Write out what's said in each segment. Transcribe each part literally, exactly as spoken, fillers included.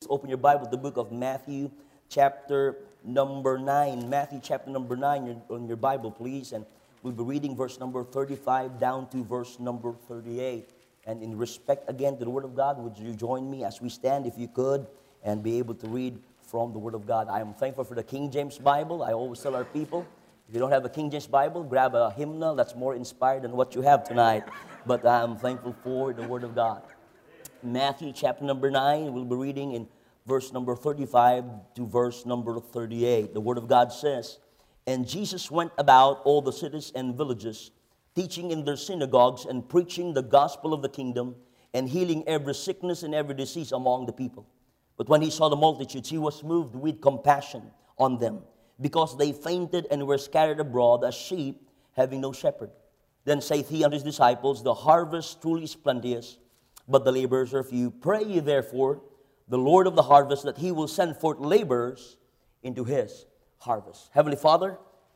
open your Bible to the book of Matthew, chapter number nine. Matthew, chapter number nine on your Bible, please. And we'll be reading verse number thirty-five down to verse number thirty-eight. And in respect, again, to the Word of God, would you join me as we stand, if you could, and be able to read from the Word of God. I am thankful for the King James Bible. I always tell our people, if you don't have a King James Bible, grab a hymnal that's more inspired than what you have tonight. But I am thankful for the Word of God. Matthew chapter number nine, we'll be reading in verse number thirty-five to verse number thirty-eight. The Word of God says, "And Jesus went about all the cities and villages, teaching in their synagogues and preaching the gospel of the kingdom and healing every sickness and every disease among the people. But when he saw the multitudes, he was moved with compassion on them, because they fainted and were scattered abroad as sheep having no shepherd. Then saith he unto his disciples, The harvest truly is plenteous, but the laborers are few. Pray ye therefore the Lord of the harvest, that he will send forth laborers into his harvest." Heavenly Father,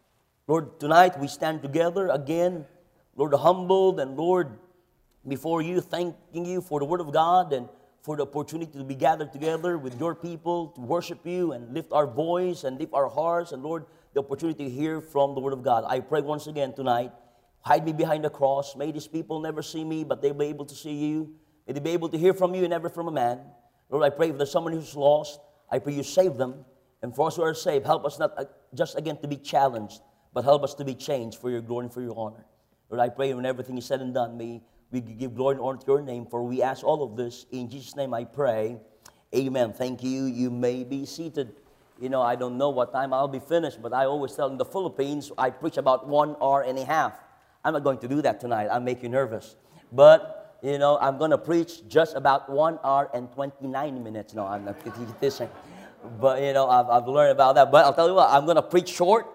Lord, tonight we stand together again, Lord, humbled, and Lord, before you, thanking you for the Word of God and for the opportunity to be gathered together with your people to worship you and lift our voice and lift our hearts, and Lord, the opportunity to hear from the Word of God. I pray once again tonight, hide me behind the cross. May these people never see me, but they'll be able to see you. May they be able to hear from you and never from a man. Lord, I pray if there's someone who's lost, I pray you save them. And for us who are saved, help us not just again to be challenged, but help us to be changed for your glory and for your honor. Lord, I pray when everything is said and done, may we give glory and honor to your name, for we ask all of this. In Jesus' name I pray. Amen. Thank you. You may be seated. You know, I don't know what time I'll be finished, but I always tell in the Philippines, I preach about one hour and a half. I'm not going to do that tonight. I'll make you nervous. But you know, I'm going to preach just about one hour and twenty-nine minutes. No, I'm not teaching. But, you know, I've, I've learned about that. But I'll tell you what, I'm going to preach short.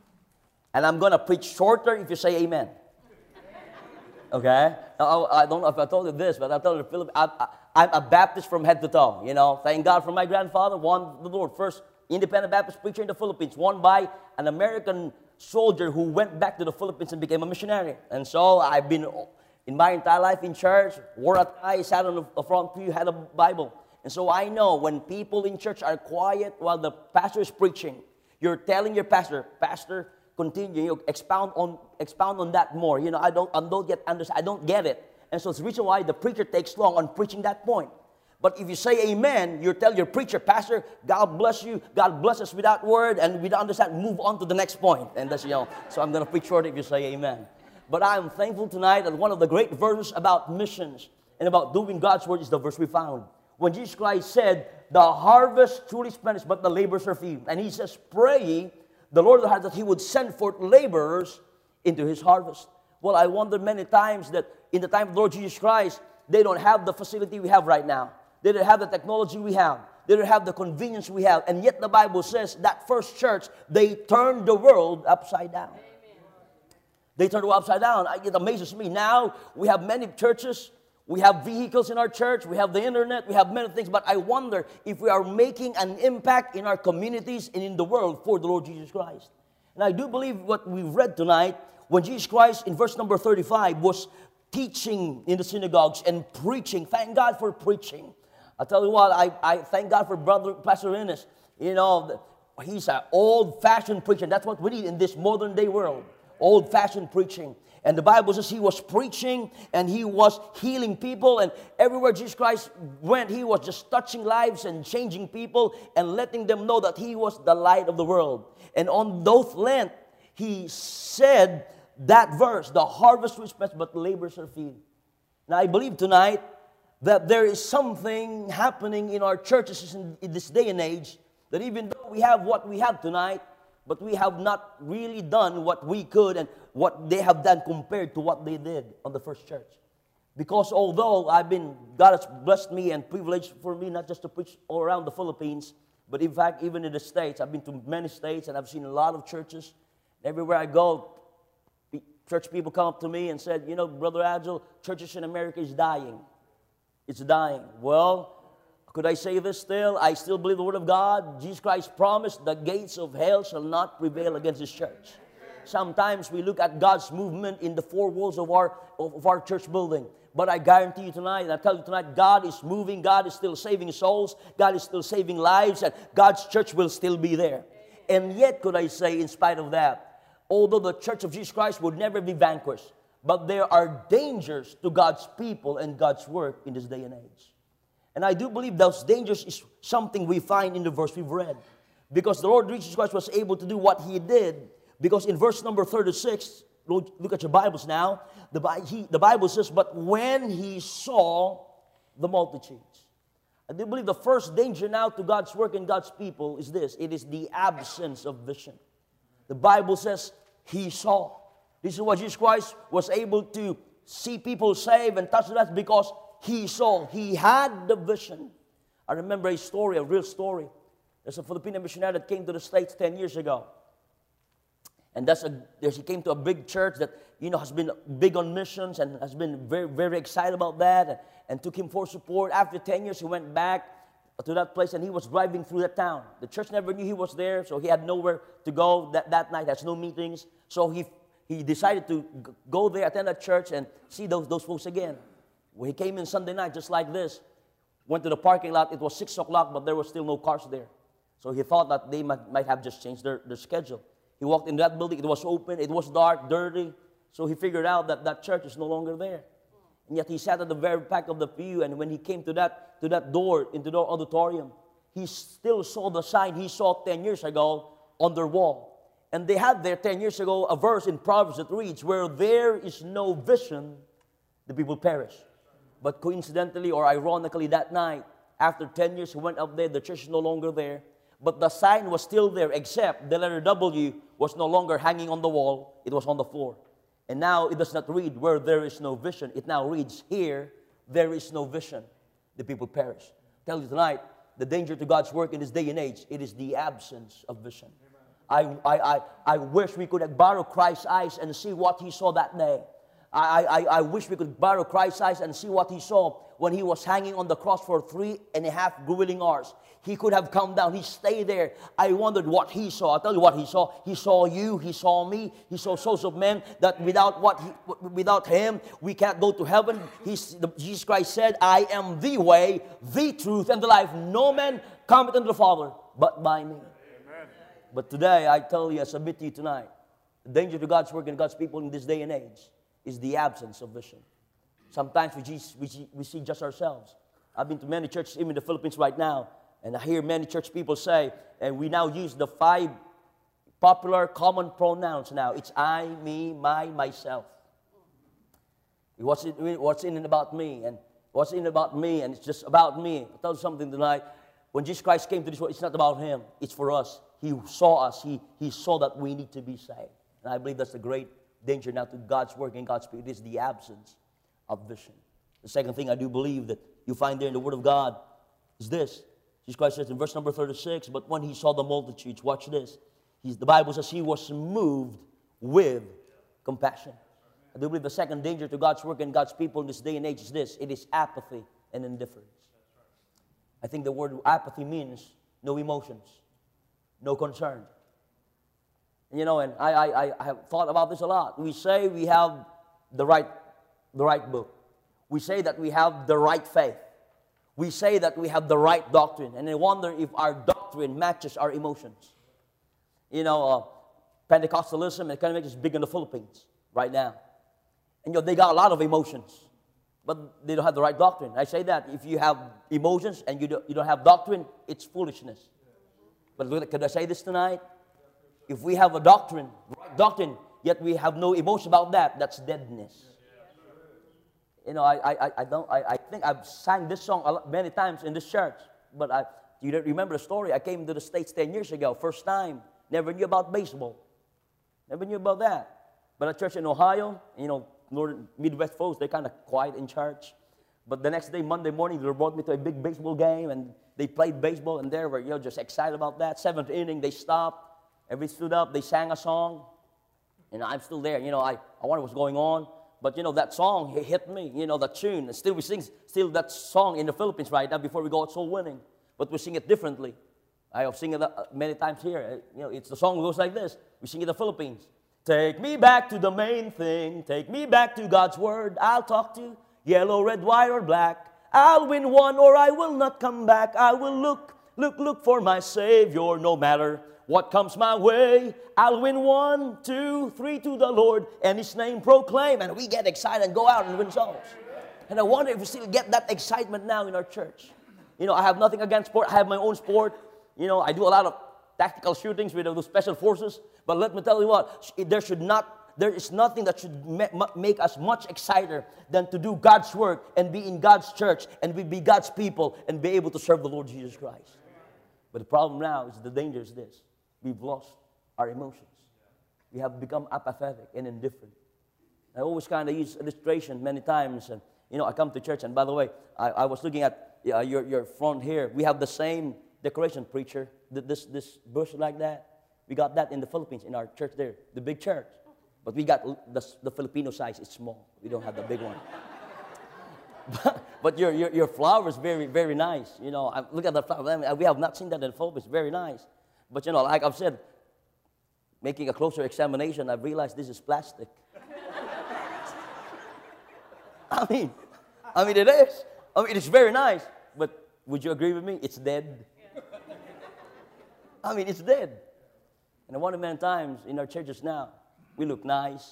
And I'm going to preach shorter if you say amen. Okay? Now, I don't know if I told you this, but I'll tell you, Philip, I, I, I'm a Baptist from head to toe. You know, thank God for my grandfather, won the Lord. First independent Baptist preacher in the Philippines, won by an American soldier who went back to the Philippines and became a missionary. And so I've been in my entire life in church, wore a tie, sat on the front pew, had a Bible. And so I know when people in church are quiet while the pastor is preaching, you're telling your pastor, Pastor, continue, you know, expound on expound on that more. You know, I don't, I don't get understand, I don't get it. And so it's the reason why the preacher takes long on preaching that point. But if you say amen, you tell your preacher, Pastor, God bless you, God bless us with that word, and we don't understand, move on to the next point. And that's, you know, so I'm going to preach short if you say amen. But I am thankful tonight that one of the great verses about missions and about doing God's word is the verse we found. When Jesus Christ said, the harvest truly is plenteous, but the laborers are few. And he says, pray ye the Lord of the harvest that he would send forth laborers into his harvest. Well, I wonder many times that in the time of the Lord Jesus Christ, they don't have the facility we have right now. They don't have the technology we have. They don't have the convenience we have. And yet the Bible says that first church, they turned the world upside down. They turned it upside down. It amazes me. Now, we have many churches. We have vehicles in our church. We have the internet. We have many things. But I wonder if we are making an impact in our communities and in the world for the Lord Jesus Christ. And I do believe what we've read tonight, when Jesus Christ, in verse number thirty-five, was teaching in the synagogues and preaching. Thank God for preaching. I'll tell you what, I, I thank God for Brother Pastor Ennis. You know, he's an old-fashioned preacher. That's what we need in this modern-day world. Old-fashioned preaching. And the Bible says he was preaching and he was healing people, and everywhere Jesus Christ went, he was just touching lives and changing people and letting them know that he was the light of the world. And on those Lent, he said that verse, the harvest is plenteous, but the laborers are few. Now I believe tonight that there is something happening in our churches in, in this day and age, that even though we have what we have tonight, but we have not really done what we could and what they have done compared to what they did on the first church. Because although I've been, God has blessed me and privileged for me not just to preach all around the Philippines, but in fact even in the States. I've been to many states and I've seen a lot of churches. Everywhere I go, church people come up to me and said, you know, Brother Agil, churches in America is dying. It's dying. Well, could I say this still? I still believe the Word of God. Jesus Christ promised the gates of hell shall not prevail against His church. Sometimes we look at God's movement in the four walls of our, of our church building. But I guarantee you tonight, and I tell you tonight, God is moving. God is still saving souls. God is still saving lives. And God's church will still be there. And yet, could I say, in spite of that, although the church of Jesus Christ would never be vanquished, but there are dangers to God's people and God's work in this day and age. And I do believe those dangers is something we find in the verse we've read. Because the Lord Jesus Christ was able to do what He did. Because in verse number thirty-six, look at your Bibles now. The, he, the Bible says, but when He saw the multitudes. I do believe the first danger now to God's work and God's people is this. It is the absence of vision. The Bible says He saw. This is why Jesus Christ was able to see people saved and touch the lives, because He saw. He had the vision. I remember a story, a real story. There's a Filipino missionary that came to the States ten years ago. And that's a, he came to a big church that, you know, has been big on missions and has been very, very excited about that, and, and took him for support. After ten years, he went back to that place, and he was driving through that town. The church never knew he was there, so he had nowhere to go that, that night. There's no meetings. So he, he decided to go there, attend that church, and see those, those folks again. Well, he came in Sunday night just like this. Went to the parking lot. It was six o'clock, but there were still no cars there. So he thought that they might, might have just changed their, their schedule. He walked into that building. It was open. It was dark, dirty. So he figured out that that church is no longer there. And yet he sat at the very back of the pew. And when he came to that, to that door, into the auditorium, he still saw the sign he saw ten years ago on their wall. And they had there ten years ago a verse in Proverbs that reads, where there is no vision, the people perish. But coincidentally or ironically, that night, after ten years, he went up there. The church is no longer there. But the sign was still there, except the letter W was no longer hanging on the wall. It was on the floor. And now it does not read, where there is no vision. It now reads, here there is no vision. The people perish. I tell you tonight, the danger to God's work in this day and age, it is the absence of vision. I, I, I, I wish we could borrow Christ's eyes and see what He saw that day. I, I, I wish we could borrow Christ's eyes and see what He saw when He was hanging on the cross for three and a half grueling hours. He could have come down. He stayed there. I wondered what He saw. I'll tell you what He saw. He saw you. He saw me. He saw souls of men that without what he, without Him, we can't go to heaven. He's, the, Jesus Christ said, I am the way, the truth, and the life. No man cometh unto the Father but by me. Amen. But today, I tell you, I submit to you tonight, the danger to God's work and God's people in this day and age is the absence of vision. Sometimes we, just, we, see, we see just ourselves. I've been to many churches, even in the Philippines right now, and I hear many church people say, and we now use the five popular common pronouns now. It's I, me, my, myself. What's, it, what's in it about me? And what's in it about me? And it's just about me. I'll tell you something tonight. When Jesus Christ came to this world, it's not about Him. It's for us. He saw us. He, he saw that we need to be saved. And I believe that's the great danger now to God's work and God's people. It is the absence of vision. The second thing I do believe that you find there in the Word of God is this. Jesus Christ says in verse number thirty-six, but when He saw the multitudes, watch this. He's, the Bible says He was moved with compassion. I do believe the second danger to God's work and God's people in this day and age is this. It is apathy and indifference. I think the word apathy means no emotions, no concern. And, you know, and I, I, I have thought about this a lot. We say we have the right, the right book. We say that we have the right faith. We say that we have the right doctrine. And I wonder if our doctrine matches our emotions. You know, uh, Pentecostalism and Economics is big in the Philippines right now. And you know, they got a lot of emotions, but they don't have the right doctrine. I say that if you have emotions and you don't, you don't have doctrine, it's foolishness. But could I say this tonight? If we have a doctrine, right doctrine, yet we have no emotion about that, that's deadness. You know, I, I, I don't, I, I think I've sang this song a lot, many times in this church, but I, you don't remember the story. I came to the States ten years ago, first time, never knew about baseball, never knew about that. But a church in Ohio, you know, Northern Midwest folks, they're kind of quiet in church. But the next day, Monday morning, they brought me to a big baseball game, and they played baseball, and they were, you know, just excited about that. Seventh inning, they stopped. Everybody stood up. They sang a song, and I'm still there. You know, I, I wonder what's going on. But, you know, that song hit me, you know, that tune. Still, we sing still that song in the Philippines right now before we go out soul winning. But we sing it differently. I have sung it many times here. You know, it's the song goes like this. We sing it in the Philippines. Take me back to the main thing. Take me back to God's Word. I'll talk to yellow, red, white, or black. I'll win one or I will not come back. I will look, look, look for my Savior no matter what comes my way. I'll win one, two, three to the Lord and His name proclaim. And we get excited and go out and win souls. And I wonder if we still get that excitement now in our church. You know, I have nothing against sport. I have my own sport. You know, I do a lot of tactical shootings with the special forces. But let me tell you what, there should not There is nothing that should make us much excited than to do God's work and be in God's church and we be God's people and be able to serve the Lord Jesus Christ. But the problem now is the danger is this. We've lost our emotions. We have become apathetic and indifferent. I always kind of use illustration many times. And, you know, I come to church and by the way, I, I was looking at uh, your, your front here. We have the same decoration, preacher. This, this bush like that. We got that in the Philippines in our church there, the big church. But we got the, the Filipino size, it's small. We don't have the big one. but but your, your, your flower is very, very nice. You know, I, look at the flower. I mean, we have not seen that in the Philippines. Very nice. But, you know, like I've said, making a closer examination, I've realized this is plastic. I mean, I mean, it is. I mean, it's very nice. But would you agree with me? It's dead. I mean, it's dead. And I wonder many times in our churches now, we look nice.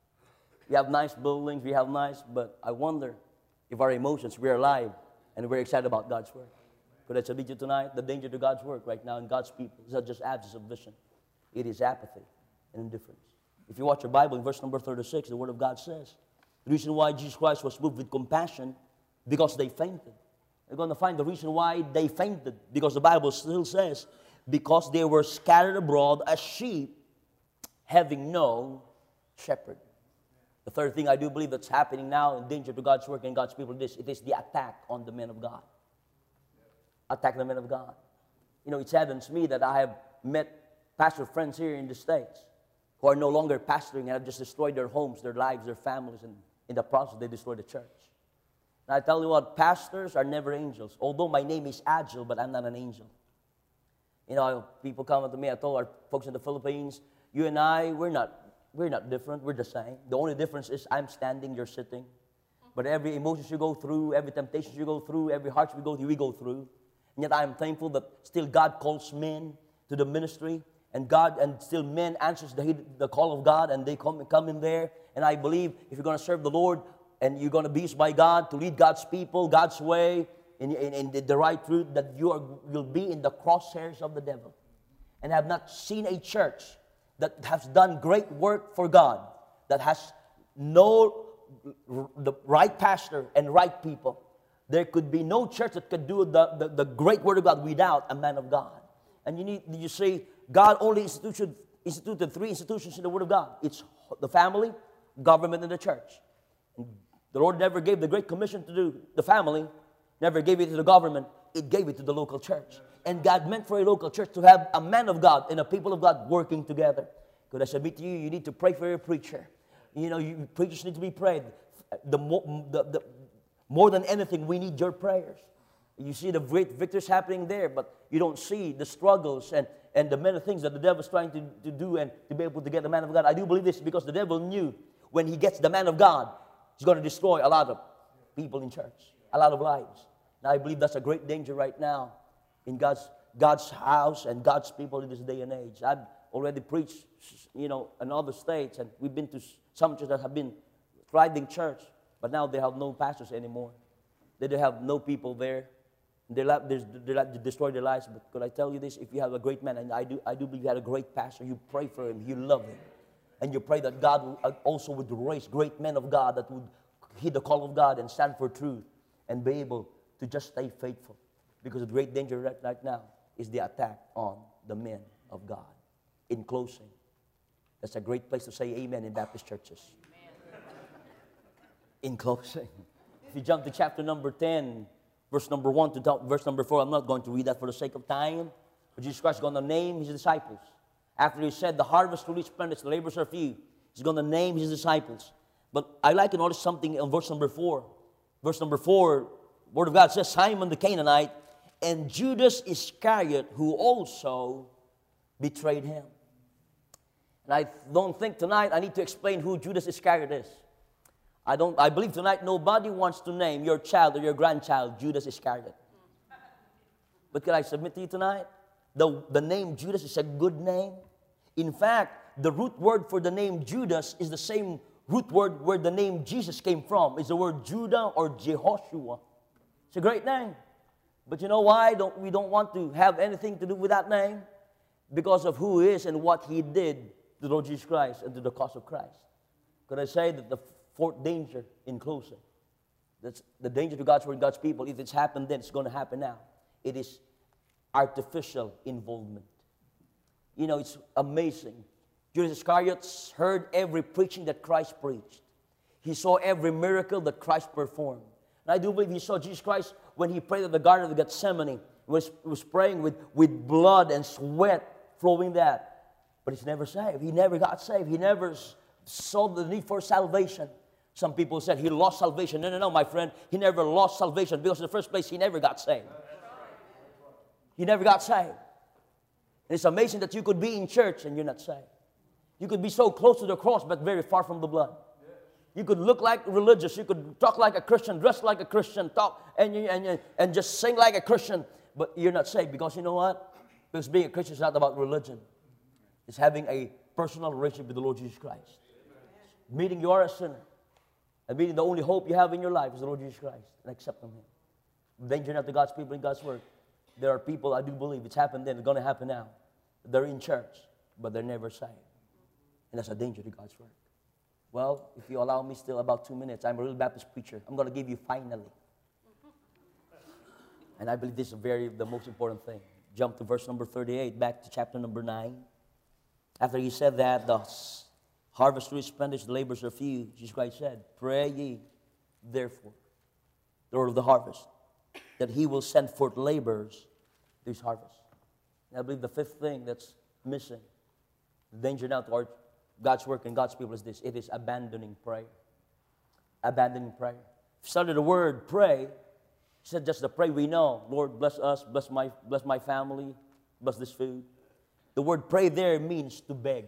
We have nice buildings. We have nice, but I wonder if our emotions, we're alive and we're excited about God's work. Could I submit you tonight? The danger to God's work right now in God's people is not just absence of vision. It is apathy and indifference. If you watch your Bible in verse number thirty-six, the Word of God says, the reason why Jesus Christ was moved with compassion because they fainted. You're going to find the reason why they fainted because the Bible still says, because they were scattered abroad as sheep having no shepherd. The third thing I do believe that's happening now in danger to God's work and God's people is this. It is the attack on the men of God. Attack the men of God. You know, it saddens me that I have met pastor friends here in the States who are no longer pastoring and have just destroyed their homes, their lives, their families, and in the process they destroy the church. And I tell you what, pastors are never angels. Although my name is Agile, but I'm not an angel. You know, people come up to me, I told our folks in the Philippines, you and I, we're not, we're not different. We're the same. The only difference is I'm standing, you're sitting. But every emotion you go through, every temptation you go through, every heart we go through, we go through. And yet I'm thankful that still God calls men to the ministry. And God, and still men answers the, the call of God and they come, come in there. And I believe if you're going to serve the Lord and you're going to be used by God to lead God's people, God's way, in, in, in the, the right route, that you are, will be in the crosshairs of the devil. And I have not seen a church that has done great work for God, that has no the right pastor and right people. There could be no church that could do the, the, the great word of God without a man of God. And you need, you see, God only instituted, instituted three institutions in the Word of God. It's the family, government, and the church. And the Lord never gave the Great Commission to do the family, never gave it to the government, it gave it to the local church. And God meant for a local church to have a man of God and a people of God working together. Could I submit to you, you need to pray for your preacher. You know, you, preachers need to be prayed. The, mo the, the, more than anything, we need your prayers. You see the great victories happening there, but you don't see the struggles and, and the many things that the devil is trying to, to do and to be able to get the man of God. I do believe this because the devil knew when he gets the man of God, he's going to destroy a lot of people in church, a lot of lives. And I believe that's a great danger right now in God's, God's house and God's people in this day and age. I've already preached, you know, in other states, and we've been to some churches that have been thriving church, but now they have no pastors anymore. They don't have no people there. They like, they like to destroy their lives. But could I tell you this? If you have a great man, and I do, I do believe you had a great pastor, you pray for him, you love him. And you pray that God also would raise great men of God that would hear the call of God and stand for truth and be able to just stay faithful. Because the great danger right, right now is the attack on the men of God. In closing, that's a great place to say amen in Baptist churches. Amen. In closing, if you jump to chapter number ten, verse number one to verse number four, I'm not going to read that for the sake of time. But Jesus Christ is going to name his disciples. After he said, the harvest truly is plenteous, the laborers are few, he's going to name his disciples. But I like to notice something in verse number four. Verse number four, Word of God says, Simon the Canaanite and Judas Iscariot, who also betrayed him. And I don't think tonight I need to explain who Judas Iscariot is. I don't. I believe tonight nobody wants to name your child or your grandchild Judas Iscariot. But can I submit to you tonight? The, the name Judas is a good name. In fact, the root word for the name Judas is the same root word where the name Jesus came from. It's the word Judah or Jehoshua. It's a great name. But you know why don't, we don't want to have anything to do with that name? Because of who he is and what he did to the Lord Jesus Christ and to the cause of Christ. Could I say that the fourth danger in closing, that's the danger to God's word and God's people, if it's happened then, it's going to happen now. It is artificial involvement. You know, it's amazing. Judas Iscariot heard every preaching that Christ preached. He saw every miracle that Christ performed. And I do believe he saw Jesus Christ when he prayed at the Garden of Gethsemane. He was, was praying with, with blood and sweat flowing that. But he's never saved. He never got saved. He never saw the need for salvation. Some people said he lost salvation. No, no, no, my friend. He never lost salvation because in the first place, he never got saved. He never got saved. And it's amazing that you could be in church and you're not saved. You could be so close to the cross but very far from the blood. You could look like religious. You could talk like a Christian, dress like a Christian, talk and, and, and just sing like a Christian. But you're not saved because you know what? Because being a Christian is not about religion. It's having a personal relationship with the Lord Jesus Christ. Meeting you are a sinner. And meeting the only hope you have in your life is the Lord Jesus Christ. And accepting Him. Danger not to God's people in God's word. There are people, I do believe, it's happened then, it's going to happen now. They're in church, but they're never saved. And that's a danger to God's word. Well, if you allow me still about two minutes, I'm a real Baptist preacher. I'm going to give you finally. And I believe this is very the most important thing. Jump to verse number thirty-eight, back to chapter number nine. After he said that, the harvest is plenteous, the labors are few. Jesus Christ said, pray ye, therefore, the Lord of the harvest, that He will send forth laborers to His harvest. And I believe the fifth thing that's missing, the danger now to our God's work and God's people is this. It is abandoning prayer. Abandoning prayer. If you study the word pray, He said just the pray we know. Lord, bless us, bless my, bless my family, bless this food. The word pray there means to beg.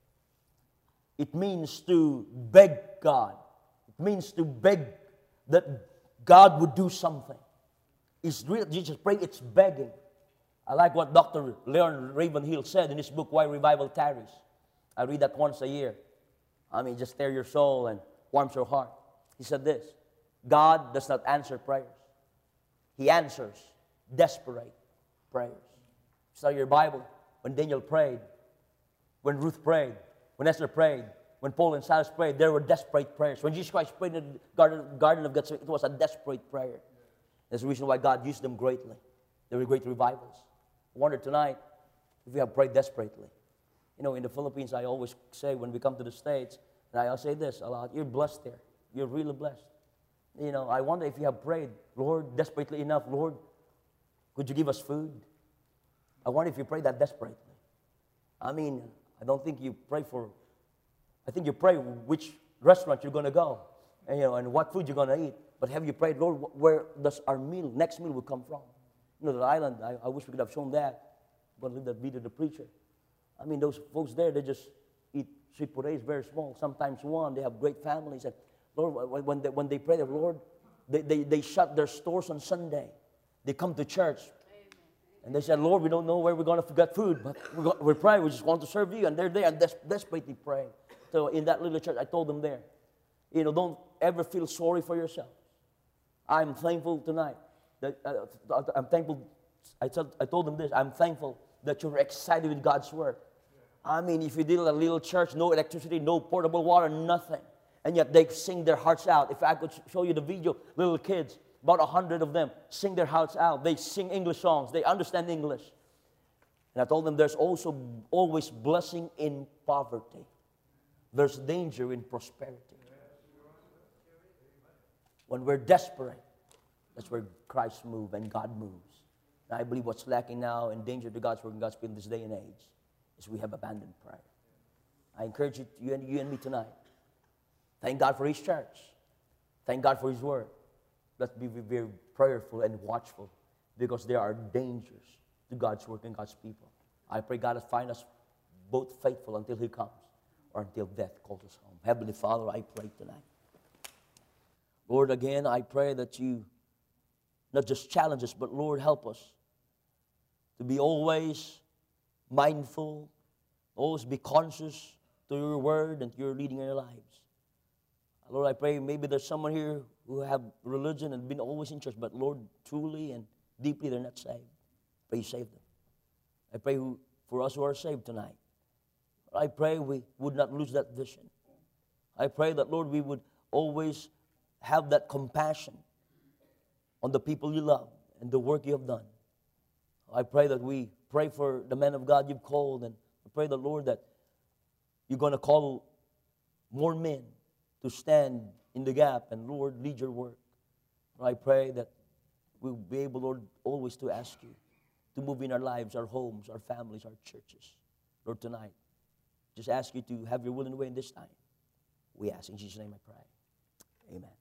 It means to beg God. It means to beg that God would do something. It's real. Jesus pray, it's begging. I like what Doctor Leon Ravenhill said in his book, Why Revival Tarries. I read that once a year. I mean, just stir your soul and warms your heart. He said this, God does not answer prayers. He answers desperate prayers. Study your Bible. When Daniel prayed, when Ruth prayed, when Esther prayed, when Paul and Silas prayed, there were desperate prayers. When Jesus Christ prayed in the Garden, Garden of Gethsemane, it was a desperate prayer. That's the reason why God used them greatly. There were great revivals. I wonder tonight if we have prayed desperately. You know, in the Philippines, I always say when we come to the States, and I'll say this a lot, you're blessed there. You're really blessed. You know, I wonder if you have prayed, Lord, desperately enough, Lord, could you give us food? I wonder if you pray that desperately. I mean, I don't think you pray for, I think you pray which restaurant you're going to go, and, you know, and what food you're going to eat. But have you prayed, Lord, where does our meal, next meal will come from? You know, the island, I, I wish we could have shown that. I'm going to leave that video to the preacher. I mean, those folks there, they just eat sweet potatoes, very small, sometimes one. They have great families. And Lord, when they, when they pray, the Lord, they, they, they shut their stores on Sunday. They come to church. And they said, Lord, we don't know where we're going to get food, but we're, we're praying. We just want to serve you. And they're there and des- desperately praying. So in that little church, I told them there, you know, don't ever feel sorry for yourself. I'm thankful tonight. That, uh, I'm thankful. I told, I told them this. I'm thankful that you're excited with God's word. I mean, if you did a little church, no electricity, no portable water, nothing. And yet they sing their hearts out. If I could show you the video, little kids, about a hundred of them, sing their hearts out. They sing English songs. They understand English. And I told them there's also always blessing in poverty. There's danger in prosperity. When we're desperate, that's where Christ moves and God moves. And I believe what's lacking now and danger to God's work and God's people in this day and age is we have abandoned prayer. I encourage you, you and, you and me tonight. Thank God for His church. Thank God for His word. Let's be very prayerful and watchful because there are dangers to God's work and God's people. I pray God will find us both faithful until He comes or until death calls us home. Heavenly Father, I pray tonight. Lord, again, I pray that you not just challenge us, but Lord, help us to be always mindful, always be conscious to your word and to your leading in our lives. Lord, I pray maybe there's someone here who have religion and been always in church, but Lord, truly and deeply they're not saved. Pray you save them. I pray who, for us who are saved tonight, I pray we would not lose that vision. I pray that, Lord, we would always have that compassion on the people you love and the work you have done. I pray that we pray for the men of God you've called, and I pray the Lord that you're going to call more men to stand in the gap and, Lord, lead your work. I pray that we'll be able, Lord, always to ask you to move in our lives, our homes, our families, our churches. Lord, tonight, just ask you to have your will and way in this time. We ask in Jesus' name I pray. Amen.